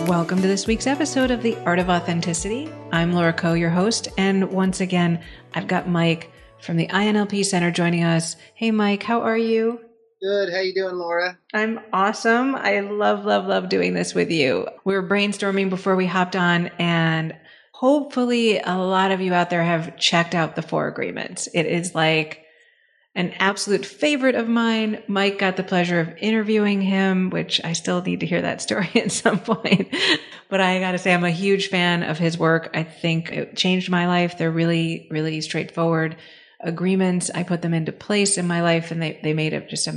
Welcome to this week's episode of The Art of Authenticity. I'm Laura Coe, your host, and once again, I've got Mike from the INLP Center joining us. Hey, Mike, how are you? Good. How you doing, Laura? I'm awesome. I love doing this with you. We were brainstorming before we hopped on, and hopefully a lot of you out there have checked out the 4 Agreements. It is like an absolute favorite of mine. Mike got the pleasure of interviewing him, which I still need to hear that story at some point. But I got to say, I'm a huge fan of his work. I think it changed my life. They're really straightforward agreements. I put them into place in my life, and they made just a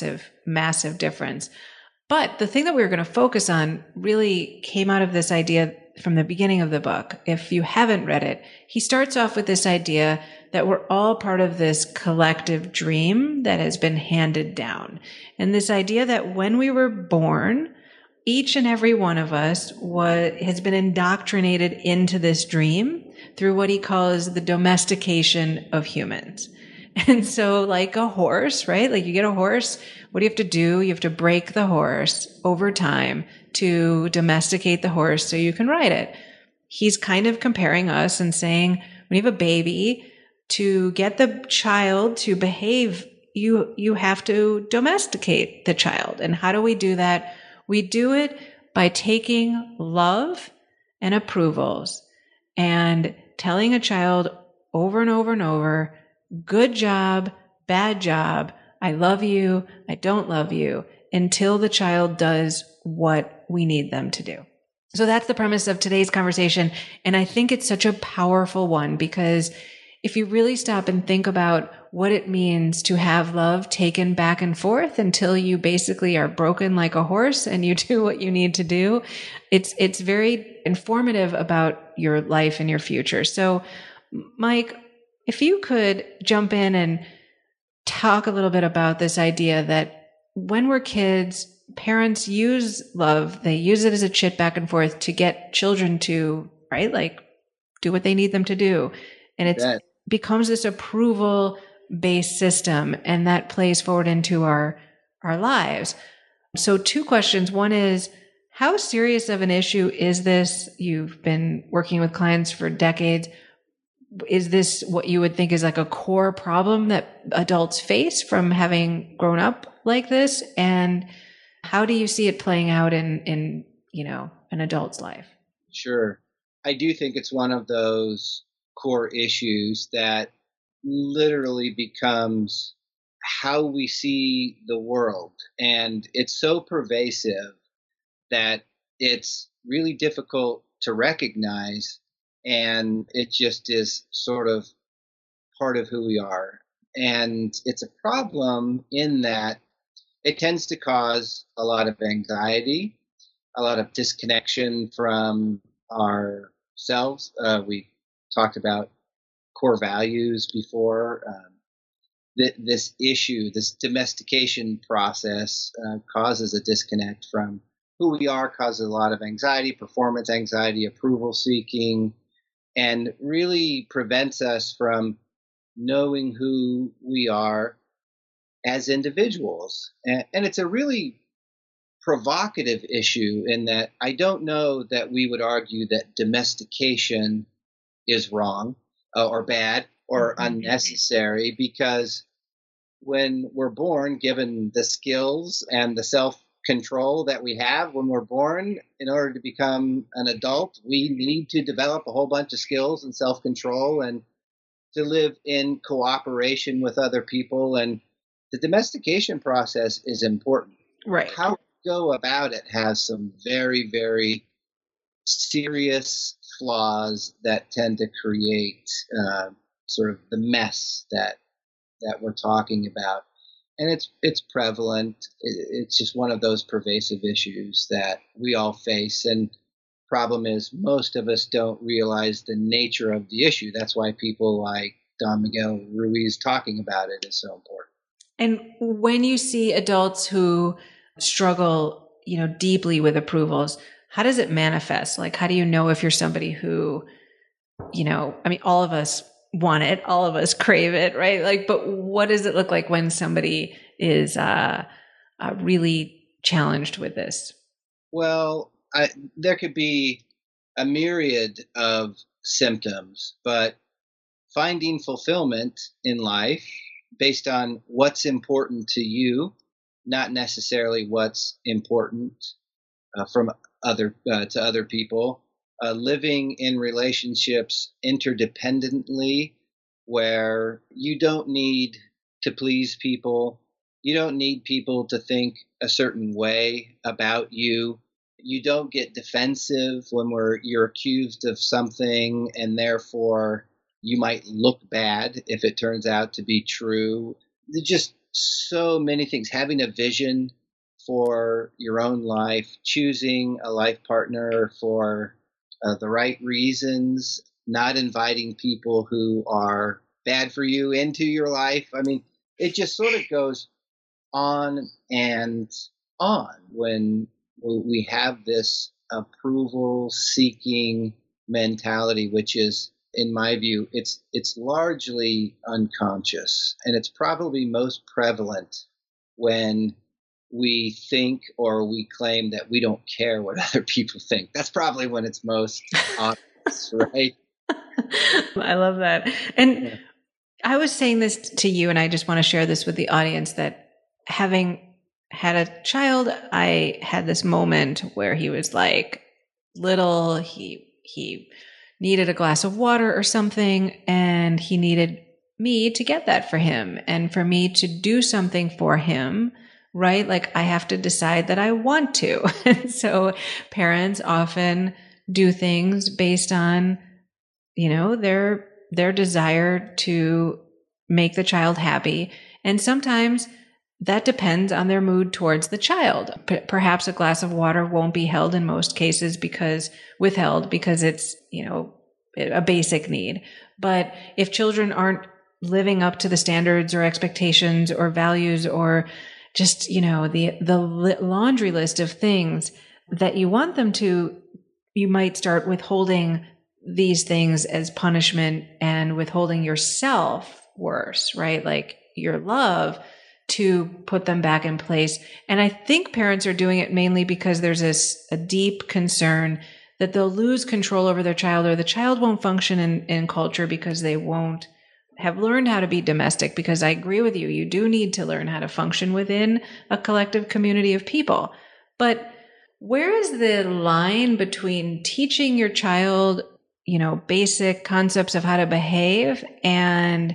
massive difference. But the thing that we were going to focus on really came out of this idea from the beginning of the book. If you haven't read it, he starts off with this idea that we're all part of this collective dream that has been handed down. And this idea that when we were born, each and every one of us has been indoctrinated into this dream through what he calls the domestication of humans. And so like a horse, right? Like you get a horse, what do you have to do? You have to break the horse over time to domesticate the horse so you can ride it. He's kind of comparing us and saying, when you have a baby, to get the child to behave, you have to domesticate the child. And how do we do that? We do it by taking love and approvals and telling a child over and over and over, good job, bad job, I love you, I don't love you, until the child does what we need them to do. So that's the premise of today's conversation. And I think it's such a powerful one, because if you really stop and think about what it means to have love taken back and forth until you basically are broken like a horse and you do what you need to do, it's very informative about your life and your future. So, Mike, if you could jump in and talk a little bit about this idea that when we're kids, parents use love, they use it as a chit back and forth to get children to, right, like do what they need them to do. And it becomes this approval based system, and that plays forward into our lives. So 2 questions. One is, how serious of an issue is this? You've been working with clients for decades. Is this what you would think is like a core problem that adults face from having grown up like this? And how do you see it playing out in an adult's life? Sure. I do think it's one of those core issues that literally becomes how we see the world. And it's so pervasive that it's really difficult to recognize. And it just is sort of part of who we are. And it's a problem in that it tends to cause a lot of anxiety, a lot of disconnection from ourselves. We talked about core values before. This issue, this domestication process causes a disconnect from who we are, causes a lot of anxiety, performance anxiety, approval seeking, and really prevents us from knowing who we are as individuals. And it's a really provocative issue in that I don't know that we would argue that domestication is wrong or bad or unnecessary, because when we're born, given the skills and the self-control that we have when we're born, in order to become an adult, we need to develop a whole bunch of skills and self-control and to live in cooperation with other people. And the domestication process is important. Right. How we go about it has some very, very serious flaws that tend to create sort of the mess that we're talking about. And it's prevalent. It's just one of those pervasive issues that we all face. And problem is, most of us don't realize the nature of the issue. That's why people like Don Miguel Ruiz talking about it is so important. And when you see adults who struggle, deeply with approvals, how does it manifest? Like, how do you know if you're somebody who, all of us want it, all of us crave it, right? Like, but what does it look like when somebody is really challenged with this? Well, there could be a myriad of symptoms, but finding fulfillment in life based on what's important to you, not necessarily what's important from other to other people. Living in relationships interdependently, where you don't need to please people, you don't need people to think a certain way about you. You don't get defensive when you're accused of something, and therefore you might look bad if it turns out to be true. There's just so many things. Having a vision for your own life, choosing a life partner for the right reasons, not inviting people who are bad for you into your life. I mean, it just sort of goes on and on when we have this approval seeking mentality, which is, in my view, it's largely unconscious, and it's probably most prevalent when we think or we claim that we don't care what other people think. That's probably when it's most obvious, right? I love that. And Yeah. I was saying this to you, and I just want to share this with the audience, that having had a child, I had this moment where he was like little, he needed a glass of water or something, and he needed me to get that for him and for me to do something for him, right? Like I have to decide that I want to. And so parents often do things based on, their desire to make the child happy. And sometimes that depends on their mood towards the child. Perhaps a glass of water won't be held in most cases withheld because it's, a basic need. But if children aren't living up to the standards or expectations or values or just, the laundry list of things that you want them to, you might start withholding these things as punishment and withholding yourself worse, right? Like your love, to put them back in place. And I think parents are doing it mainly because there's a deep concern that they'll lose control over their child, or the child won't function in culture because they won't have learned how to be domestic. Because I agree with you, you do need to learn how to function within a collective community of people. But where is the line between teaching your child, basic concepts of how to behave and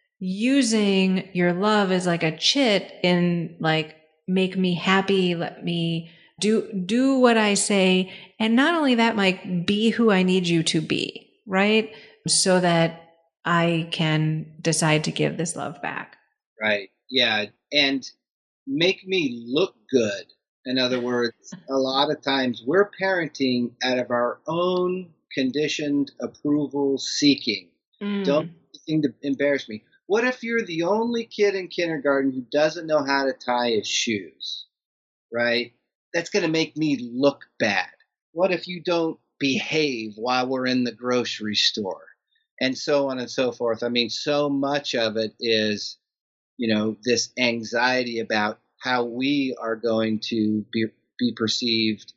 using your love as like a chit in like, make me happy, let me do what I say. And not only that, like be who I need you to be, right? So that I can decide to give this love back. Right. Yeah. And make me look good. In other words, a lot of times we're parenting out of our own conditioned approval seeking. Don't do anything to embarrass me. What if you're the only kid in kindergarten who doesn't know how to tie his shoes? Right? That's going to make me look bad. What if you don't behave while we're in the grocery store? And so on and so forth. I mean, so much of it is, this anxiety about how we are going to be perceived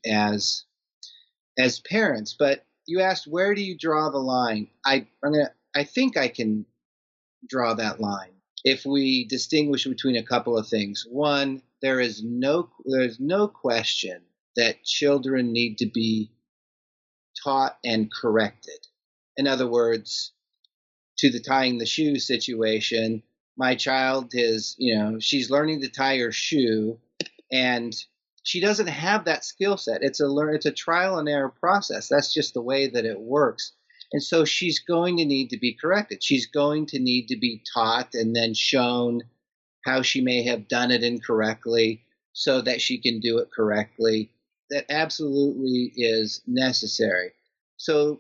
as parents. But you asked, where do you draw the line? I think I can draw that line if we distinguish between a couple of things. One, there's no question that children need to be taught and corrected. In other words, to the tying the shoe situation, my child is, she's learning to tie her shoe, and she doesn't have that skill set. It's a trial and error process. That's just the way that it works. And so she's going to need to be corrected. She's going to need to be taught and then shown how she may have done it incorrectly so that she can do it correctly. That absolutely is necessary. So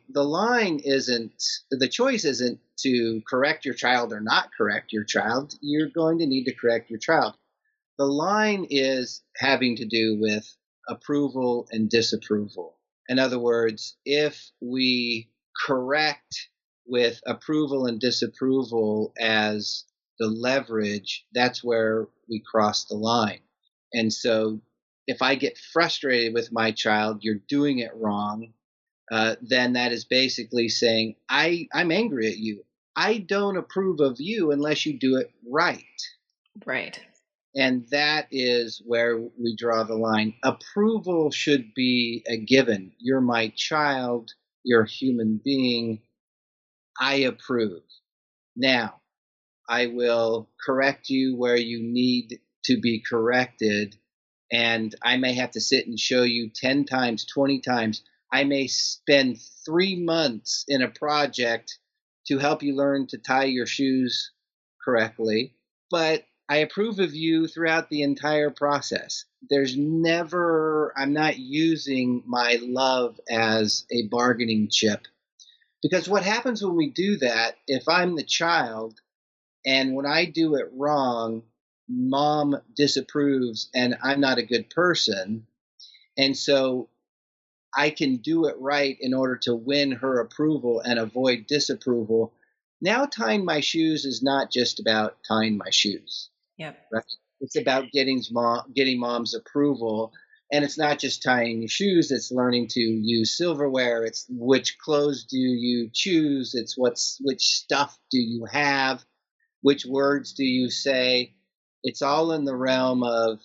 the choice isn't to correct your child or not correct your child. You're going to need to correct your child. The line is having to do with approval and disapproval. In other words, if we correct with approval and disapproval as the leverage, that's where we cross the line. And so if I get frustrated with my child, you're doing it wrong, then that is basically saying, I'm angry at you. I don't approve of you unless you do it right. Right. And that is where we draw the line. Approval should be a given. You're my child. You're a human being. I approve. Now, I will correct you where you need to be corrected. And I may have to sit and show you 10 times, 20 times. I may spend 3 months in a project to help you learn to tie your shoes correctly. But I approve of you throughout the entire process. I'm not using my love as a bargaining chip. Because what happens when we do that, if I'm the child and when I do it wrong, mom disapproves and I'm not a good person. And so I can do it right in order to win her approval and avoid disapproval. Now tying my shoes is not just about tying my shoes. Yep. Right? It's about getting mom's approval. And it's not just tying your shoes. It's learning to use silverware. It's which clothes do you choose. It's which stuff do you have. Which words do you say? It's all in the realm of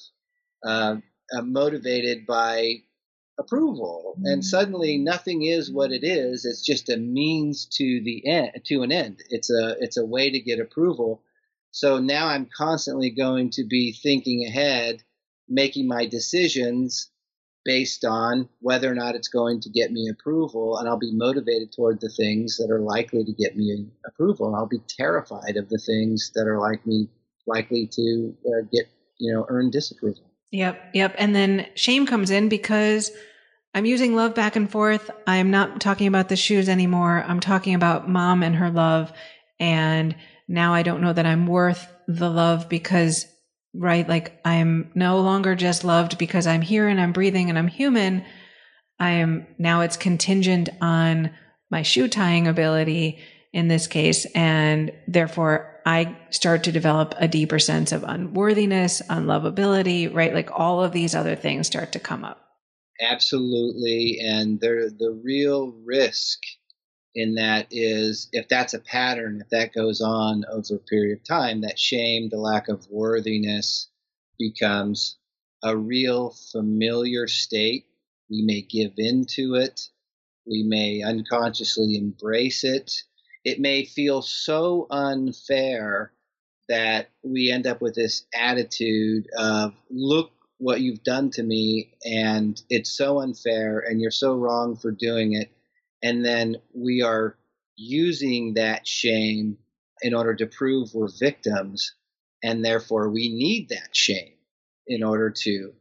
motivated by approval. And suddenly nothing is what it is. It's just a means to an end. It's a way to get approval. So now I'm constantly going to be thinking ahead, making my decisions based on whether or not it's going to get me approval, and I'll be motivated toward the things that are likely to get me approval. And I'll be terrified of the things that are likely to earn disapproval. Yep. And then shame comes in because I'm using love back and forth. I'm not talking about the shoes anymore. I'm talking about mom and her love. And now I don't know that I'm worth the love because, right, like I'm no longer just loved because I'm here and I'm breathing and I'm human. Now it's contingent on my shoe tying ability in this case. And therefore I start to develop a deeper sense of unworthiness, unlovability, right? Like all of these other things start to come up. Absolutely. And the real risk in that is if that's a pattern, if that goes on over a period of time, that shame, the lack of worthiness becomes a real familiar state. We may give into it. We may unconsciously embrace it. It may feel so unfair that we end up with this attitude of, look what you've done to me, and it's so unfair, and you're so wrong for doing it. And then we are using that shame in order to prove we're victims, and therefore we need that shame in order to,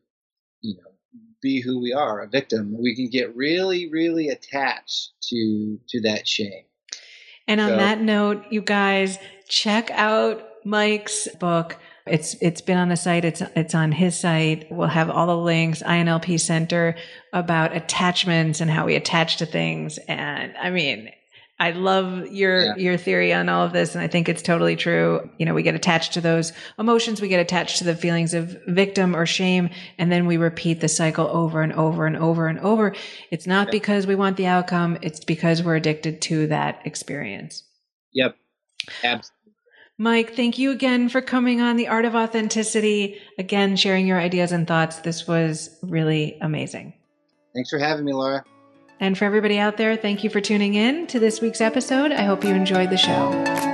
be who we are, a victim. We can get really, really attached to that shame. And on that note, you guys, check out Mike's book. It's been on the site. It's on his site. We'll have all the links, INLP Center, about attachments and how we attach to things. And I mean, I love your theory on all of this. And I think it's totally true. We get attached to those emotions. We get attached to the feelings of victim or shame. And then we repeat the cycle over and over and over and over. It's not because we want the outcome. It's because we're addicted to that experience. Yep. Absolutely. Mike, thank you again for coming on The Art of Authenticity. Again, sharing your ideas and thoughts. This was really amazing. Thanks for having me, Laura. And for everybody out there, thank you for tuning in to this week's episode. I hope you enjoyed the show.